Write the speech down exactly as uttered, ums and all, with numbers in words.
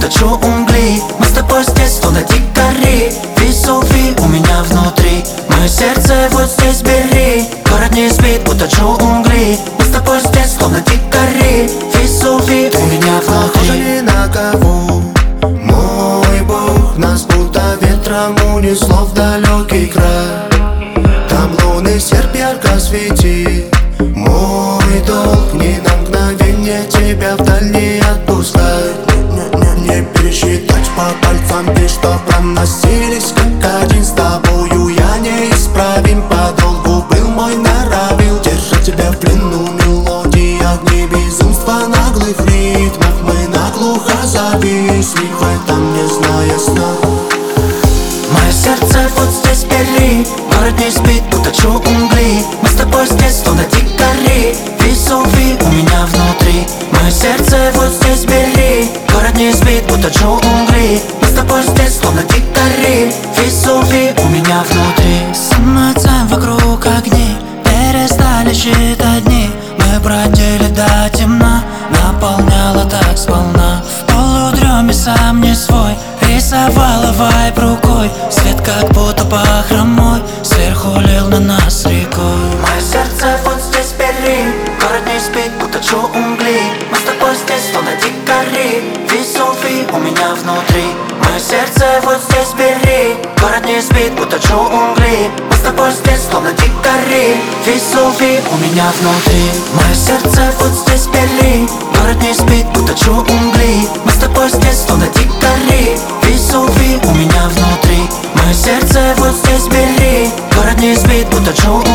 точу угли. Мы с тобой здесь, словно дикари. Весови у меня внутри. Мое сердце вот здесь бери. Город не спит, уточу угли. Мы с тобой здесь, словно дикари. Весови у меня Похоже внутри. ни на кого, мой Бог. Нас будто ветром унесло в далекий край. Там лунный серп ярко светит. Мой долг ни на мгновение тебя вдаль не отпускать. Не, не, не пересчитать по пальцам ты, что проносились как один. С тобою я неисправим, подолгу был мой нравил. Держать тебя в плену мелодии, огни безумства наглых ритмов. Мы наглухо зависли в этом, не зная сна. Мое сердце вот здесь бери. Город не спит, уточу угли. Мы с тобой здесь, словно дикари. Весови у меня внутри. Мое сердце вот здесь бери. Город не спит, уточу угли. Мы с тобой здесь, словно дикари. Весови у меня внутри. Самоцем вокруг огни, перестали считать дни. Мы бродили до темна, наполняла так сполна. В полудреме сам не свой, рисовала вайб рукой. Свет как будто бахромой сверху лил на нас рекой. Мое сердце вот здесь бери. Город не спит, уточу угли. Мы с тобой здесь, словно дикари. Весови у меня внутри. Мое сердце вот здесь бери. Город не спит, уточу угли. Мы с тобой здесь, словно дикари. Весови у меня внутри. Мое сердце вот здесь бери. Город не спит, уточу угли. Мы с тобой здесь, словно дикари. Весови у меня внутри. Мое сердце вот здесь бери. Город не спит, уточу